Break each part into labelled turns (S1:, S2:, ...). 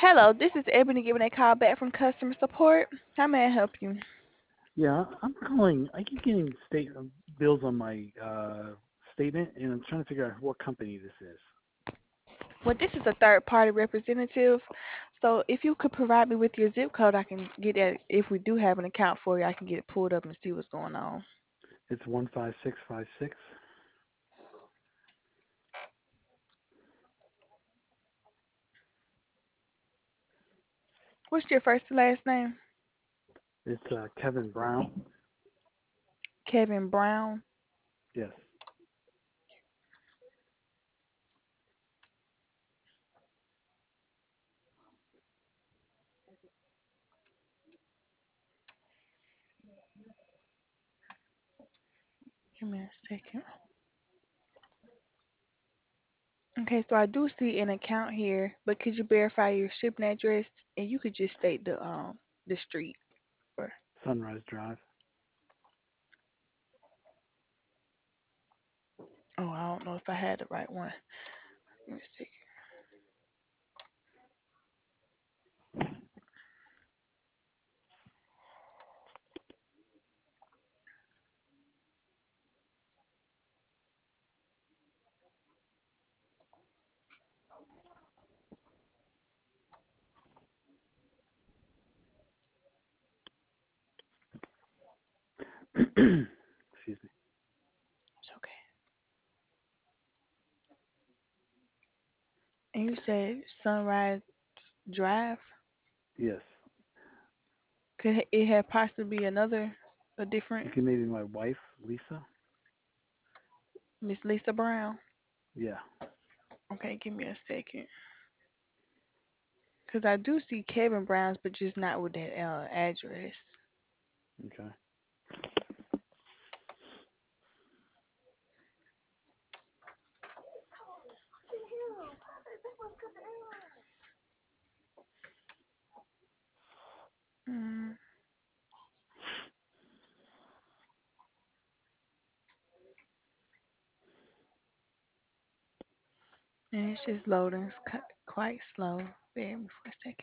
S1: Hello, this is Ebony giving a call back from customer support. How may I help you?
S2: Yeah, I'm calling. I keep getting state bills on my statement, and I'm trying to figure out what company this is.
S1: Well, this is a third party representative. So if you could provide me with your zip code, I can get that. If we do have an account for you, I can get it pulled up and see what's going on.
S2: It's 15656.
S1: What's your first and last name?
S2: It's Kevin Brown.
S1: Kevin Brown.
S2: Yes.
S1: Give me a second. Okay, so I do see an account here, but could you verify your shipping address and you could just state the street. Or
S2: Sunrise Drive.
S1: oh, I don't know if I had the right one. Let me see.
S2: Excuse me.
S1: It's okay. And you said Sunrise Drive.
S2: Yes.
S1: Could it have possibly a different
S2: You can maybe my wife, Lisa.
S1: Miss Lisa Brown?
S2: Yeah.
S1: Okay, give me a second. Cause I do see Kevin Brown's, but just not with that address.
S2: Okay.
S1: Mm. And it's just loading. It's quite slow. Bear with me for a second.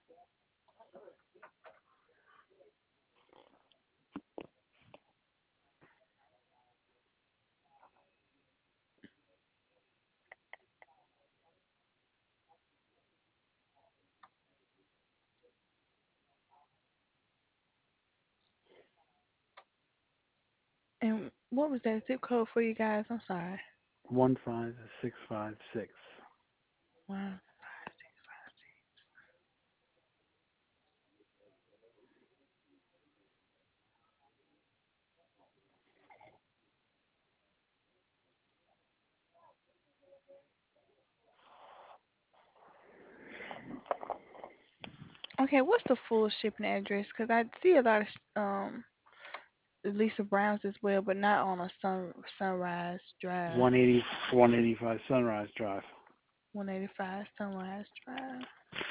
S1: And what was that zip code for you guys? I'm sorry.
S2: 15656.
S1: Wow. Okay, what's the full shipping address? Cause I see a lot of Lisa Browns as well, but not on a Sunrise Drive.
S2: 185 Sunrise Drive.
S1: 185 Sunrise Drive.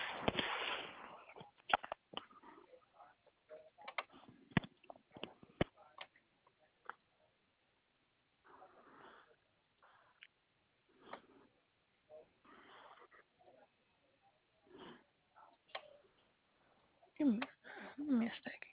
S1: Give me a second.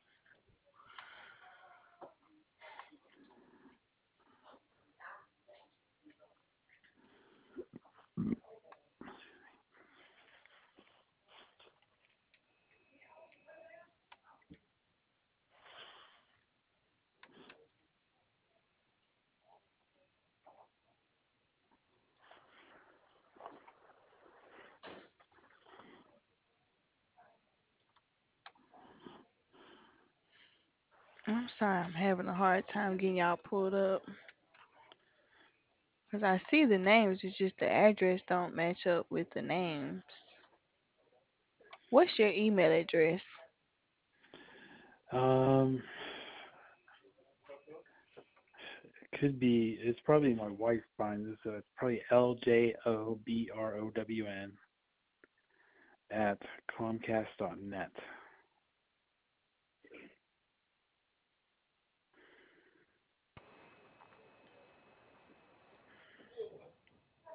S1: I'm sorry, I'm having a hard time getting y'all pulled up. Cause I see the names, it's just the address don't match up with the names. What's your email address?
S2: Um, it could be. It's probably my wife buying this. So it's probably LJOBROWN at Comcast.net.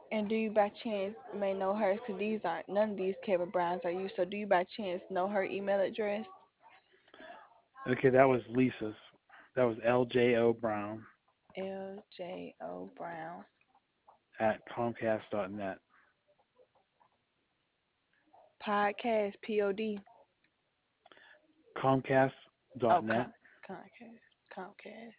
S1: And do you by chance may know hers? Because these aren't, none of these Kevin Browns are you. So do you by chance know her email address?
S2: Okay, that was Lisa's. That was LJO Brown
S1: LJO Brown
S2: at Comcast.net.
S1: podcast pod. Oh,
S2: Comcast.net.
S1: Comcast.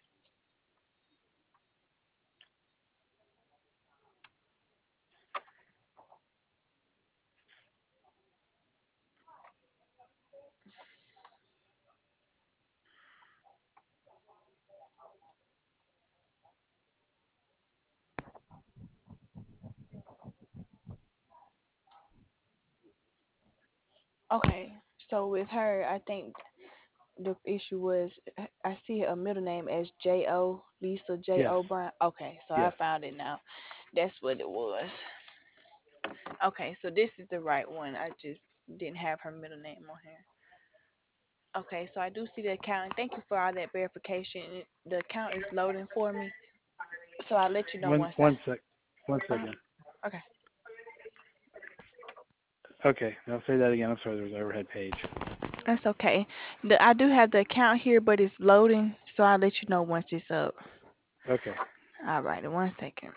S1: Okay, so with her, I think the issue was I see a middle name as J.O. Lisa
S2: Yes.
S1: J.O. Brown. Okay, so I
S2: Yes.
S1: found it now. That's what it was. Okay, so this is the right one. I just didn't have her middle name on here. Okay, so I do see the account. And thank you for all that verification. The account is loading for me, so I'll let you know
S2: One
S1: once I.
S2: one sec. One
S1: Uh-huh.
S2: second.
S1: Okay,
S2: Okay. Now say that again. I'm sorry. There was overhead page.
S1: that's okay. I do have the account here, but it's loading, so I'll let you know once it's up.
S2: Okay.
S1: All right, in 1 second.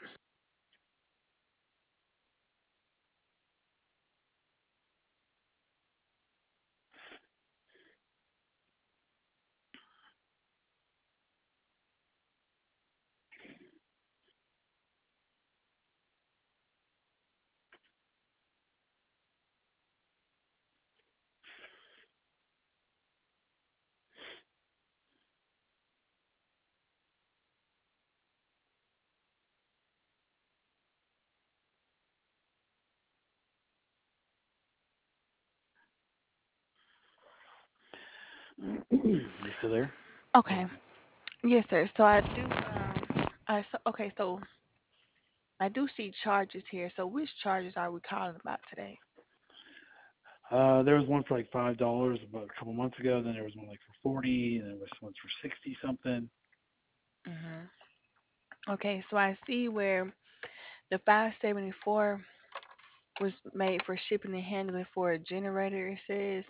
S2: You still there?
S1: Okay. Yes, sir. So I do. Okay. So I do see charges here. So which charges are we calling about today?
S2: There was one for like $5 about a couple months ago. Then there was one like for 40, and there was one for 60 something.
S1: Hmm. Okay. So I see where the 574 was made for shipping and handling for a generator. It says.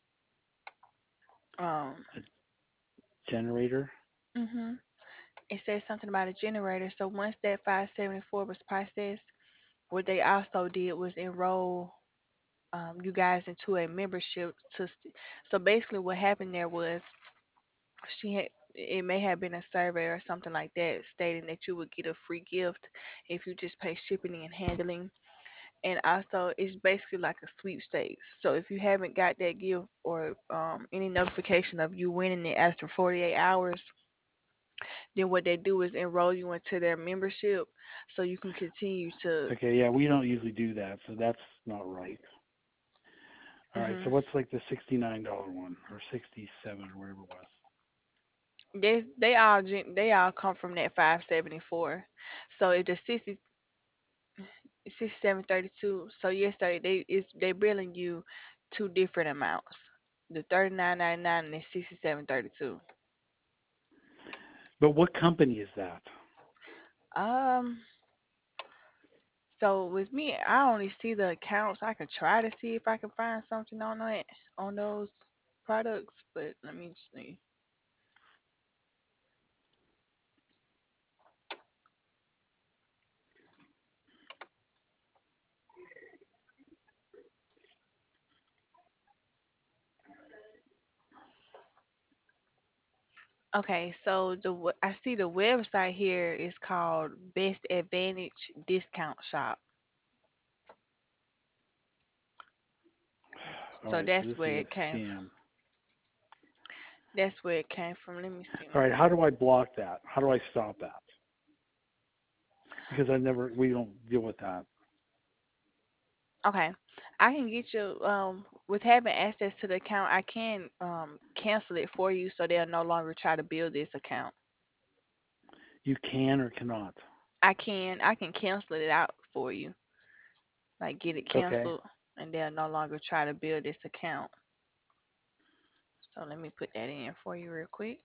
S1: Um.
S2: A generator.
S1: Hmm. It says something about a generator. So once that 574 was processed, what they also did was enroll you guys into a membership so basically what happened there was she had it may have been a survey or something like that stating that you would get a free gift if you just pay shipping and handling, and also it's basically like a sweepstakes. So if you haven't got that gift or any notification of you winning it after 48 hours, then what they do is enroll you into their membership so you can continue to.
S2: Okay. Yeah, we don't usually do that, so that's not right. All right. So
S1: Hmm.
S2: what's like the $69 one or 67 or whatever it was?
S1: They all come from that 574. So if the 6732. So yesterday they billing you two different amounts. The 39.99 and the 6732.
S2: But what company is that?
S1: Um so with me, I only see the accounts. I could try to see if I can find something on that on those products, but let me see. Okay, so I see the website here is called Best Advantage Discount Shop.
S2: All
S1: So
S2: right. So this is a scam.
S1: that's where it came from. Let me see.
S2: All right. How do I block that? How do I stop that? Because we don't deal with that.
S1: Okay. I can get you with having access to the account, I can cancel it for you so they'll no longer try to build this account.
S2: You can or cannot.
S1: I can cancel it out for you. Like get it
S2: Okay.
S1: canceled and they'll no longer try to build this account. So let me put that in for you real quick.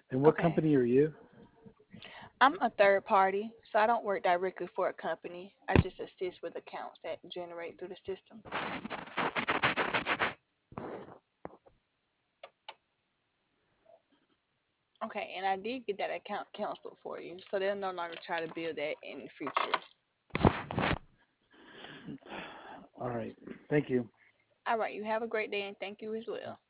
S2: And what
S1: Okay.
S2: company are you?
S1: I'm a third party, so I don't work directly for a company. I just assist with accounts that generate through the system. Okay, and I did get that account canceled for you, so they'll no longer try to build that in the future.
S2: All right. Thank you.
S1: All right, you have a great day and thank you as well.